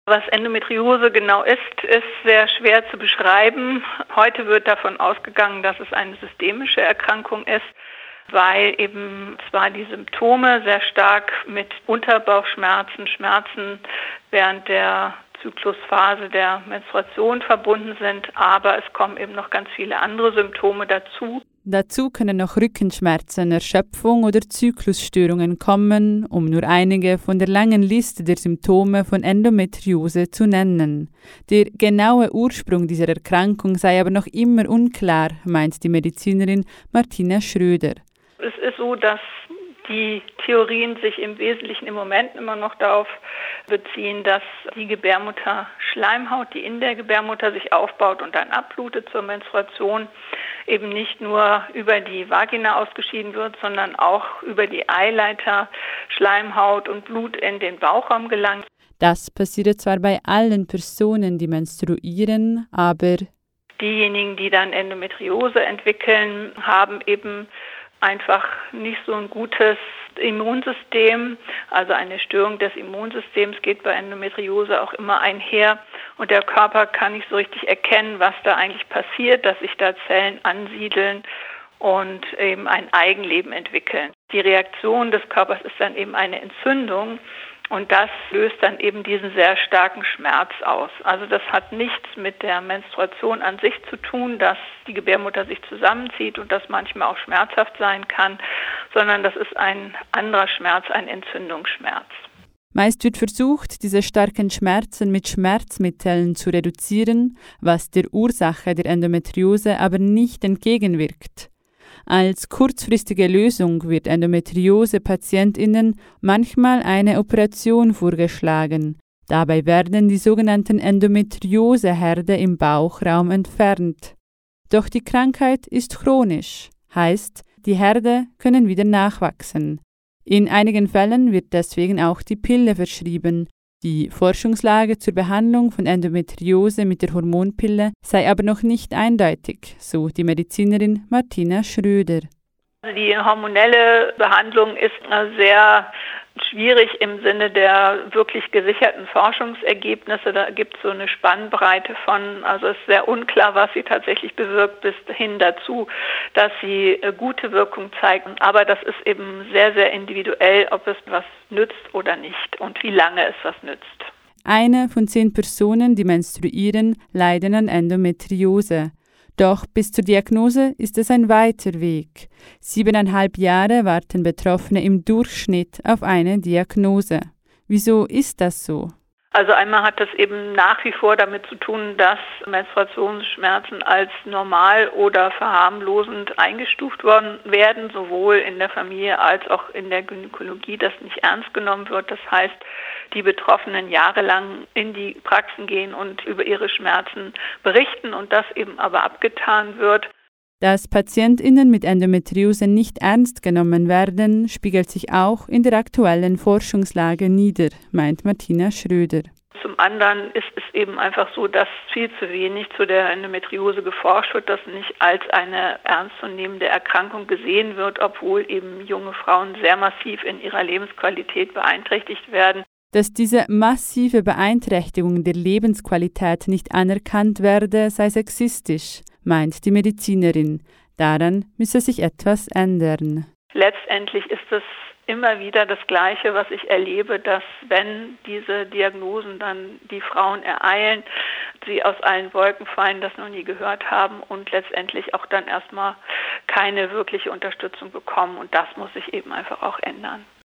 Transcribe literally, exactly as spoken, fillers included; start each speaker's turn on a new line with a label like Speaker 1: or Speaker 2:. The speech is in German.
Speaker 1: Was Endometriose genau ist, ist sehr schwer zu beschreiben. Heute wird davon ausgegangen, dass es eine systemische Erkrankung ist, weil eben zwar die Symptome sehr stark mit Unterbauchschmerzen, Schmerzen während der Zyklusphase der Menstruation verbunden sind, aber es kommen eben noch ganz viele andere Symptome dazu.
Speaker 2: Dazu können noch Rückenschmerzen, Erschöpfung oder Zyklusstörungen kommen, um nur einige von der langen Liste der Symptome von Endometriose zu nennen. Der genaue Ursprung dieser Erkrankung sei aber noch immer unklar, meint die Medizinerin Martina Schröder.
Speaker 1: Es ist so, dass die Theorien sich im Wesentlichen im Moment immer noch darauf beziehen, dass die Gebärmutterschleimhaut, die in der Gebärmutter sich aufbaut und dann abblutet zur Menstruation, eben nicht nur über die Vagina ausgeschieden wird, sondern auch über die Eileiter, Schleimhaut und Blut in den Bauchraum gelangt.
Speaker 2: Das passiert zwar bei allen Personen, die menstruieren, aber
Speaker 1: diejenigen, die dann Endometriose entwickeln, haben eben einfach nicht so ein gutes Immunsystem. Also eine Störung des Immunsystems geht bei Endometriose auch immer einher. Und der Körper kann nicht so richtig erkennen, was da eigentlich passiert, dass sich da Zellen ansiedeln und eben ein Eigenleben entwickeln. Die Reaktion des Körpers ist dann eben eine Entzündung. Und das löst dann eben diesen sehr starken Schmerz aus. Also das hat nichts mit der Menstruation an sich zu tun, dass die Gebärmutter sich zusammenzieht und das manchmal auch schmerzhaft sein kann, sondern das ist ein anderer Schmerz, ein Entzündungsschmerz.
Speaker 2: Meist wird versucht, diese starken Schmerzen mit Schmerzmitteln zu reduzieren, was der Ursache der Endometriose aber nicht entgegenwirkt. Als kurzfristige Lösung wird Endometriose-PatientInnen manchmal eine Operation vorgeschlagen. Dabei werden die sogenannten Endometrioseherde im Bauchraum entfernt. Doch die Krankheit ist chronisch, heißt, die Herde können wieder nachwachsen. In einigen Fällen wird deswegen auch die Pille verschrieben. Die Forschungslage zur Behandlung von Endometriose mit der Hormonpille sei aber noch nicht eindeutig, so die Medizinerin Martina Schröder.
Speaker 1: Die hormonelle Behandlung ist sehr schwierig im Sinne der wirklich gesicherten Forschungsergebnisse. Da gibt es so eine Spannbreite von, also es ist sehr unklar, was sie tatsächlich bewirkt, bis hin dazu, dass sie gute Wirkung zeigt. Aber das ist eben sehr, sehr individuell, ob es was nützt oder nicht und wie lange es was nützt.
Speaker 2: Eine von zehn Personen, die menstruieren, leiden an Endometriose. Doch bis zur Diagnose ist es ein weiter Weg. Siebeneinhalb Jahre warten Betroffene im Durchschnitt auf eine Diagnose. Wieso ist das so?
Speaker 1: Also einmal hat das eben nach wie vor damit zu tun, dass Menstruationsschmerzen als normal oder verharmlosend eingestuft worden werden, sowohl in der Familie als auch in der Gynäkologie, das nicht ernst genommen wird. Das heißt, die Betroffenen jahrelang in die Praxen gehen und über ihre Schmerzen berichten und das eben aber abgetan wird.
Speaker 2: Dass PatientInnen mit Endometriose nicht ernst genommen werden, spiegelt sich auch in der aktuellen Forschungslage nieder, meint Martina Schröder.
Speaker 1: Zum anderen ist es eben einfach so, dass viel zu wenig zu der Endometriose geforscht wird, dass nicht als eine ernstzunehmende Erkrankung gesehen wird, obwohl eben junge Frauen sehr massiv in ihrer Lebensqualität beeinträchtigt werden.
Speaker 2: Dass diese massive Beeinträchtigung der Lebensqualität nicht anerkannt werde, sei sexistisch, meint die Medizinerin. Daran müsse sich etwas ändern.
Speaker 1: Letztendlich ist es immer wieder das Gleiche, was ich erlebe, dass wenn diese Diagnosen dann die Frauen ereilen, sie aus allen Wolken fallen, das noch nie gehört haben und letztendlich auch dann erstmal keine wirkliche Unterstützung bekommen. Und das muss sich eben einfach auch ändern.